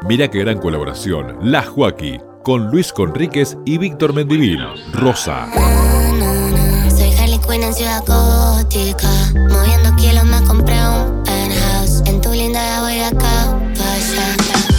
Mirá qué gran colaboración. La Joaquí, con Luis Conríquez y Víctor Mendivil. Rosa. Soy Harley Quinn en Ciudad Gótica. Moviendo kilos me compré un penthouse. En tu linda voy de acá para allá.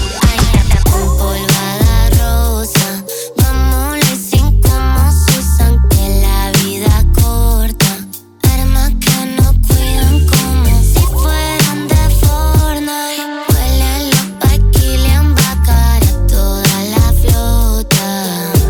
Empolvada rosa. Vamos sin como Susan, que la vida corta. Armas que no cuidan como si fueran de Fortnite. Huelen los Paquilian Bacara, toda la flota.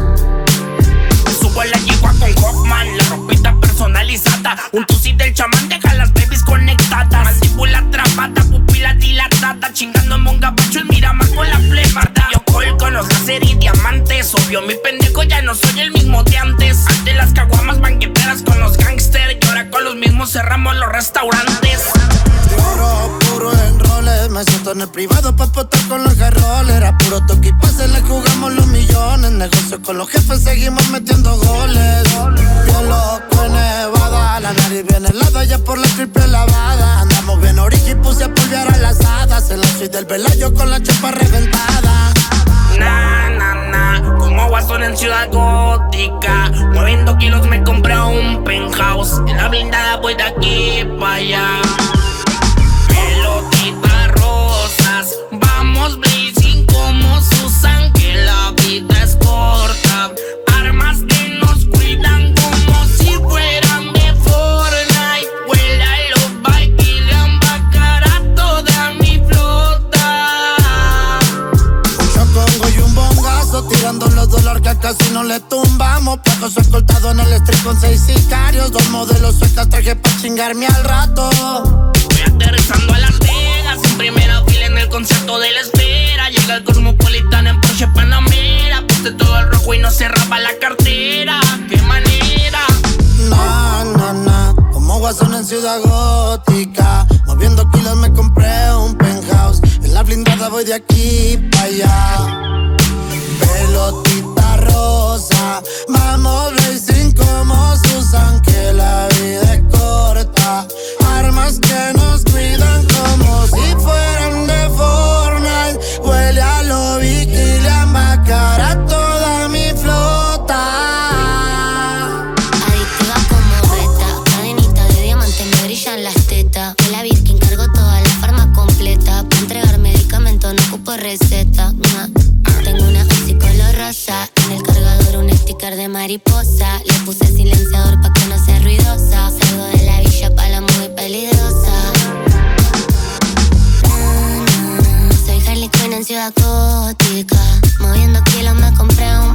Subo la yegua con Hoffman, la ropita personalizada. Un tusi del chamán deja las babies conectadas. Mandíbula atrapada, pupila dilatada. Chingándome un gabacho, el Miramar con la flemada. Yo colgo los láser y diamantes. Obvio, mi pendejo ya no soy el mismo de antes. Antes las caguamas banqueteras con los gangsters. Y ahora con los mismos cerramos los restaurantes. Oro puro en roles. Me siento en el privado pa' potar con los garroles. Era puro toque y pase, le jugamos los millones. Negocio con los jefes, seguimos metiendo goles. Yo loco en Nevada, la nariz bien helada, ya por la triple lavada. Andamos bien origi, puse a polvear a las hadas. En la suite del Velayo con la chupa reventada. Como Guasón en Ciudad Gótica. Moviendo kilos me compré un penthouse. En la blindada voy de aquí para allá. Pelotitas rosas, vamos blazing como Susan, que la vida es corta. Armas que nos cuidan como si fueran de Fortnite. Huele a los Baikilian Bacara, toda mi flota. Un chocongo y un bongazo, tirando los dólares que casi no le tumbamos. Pagos escoltado en el street con 6 sicarios. 2 modelos sueltas traje pa' chingarme al rato. Voy aterrizando a Las Vegas, en primera fila en el concierto de la espera. Llega el Cosmopolitan en Porsche Panamera. Puse todo el rojo y no cerraba la cartera. ¡Qué manera! Como Guasón en Ciudad Gótica. Moviendo kilos me compré un penthouse. En la blindada voy de aquí para allá. Pelotita rosa, vamos blazing como Susan, que la vida es corta. Armas que nos cuidan como si fueran de Fortnite. Huele a lo Vigilan Bacara, toda mi flota. Adictiva como beta, cadenita de diamante me brillan las tetas. En la Birkin cargo toda la farma completa. Para entregar medicamento no ocupo receta. Tengo una UCI color rosa. En el cargador un sticker de mariposa. Le puse silenciador pa' que no sea ruidosa. Salgo de la villa pa' la muy peligrosa. Soy Harley Quinn en Ciudad Gótica. Moviendo kilos me compré un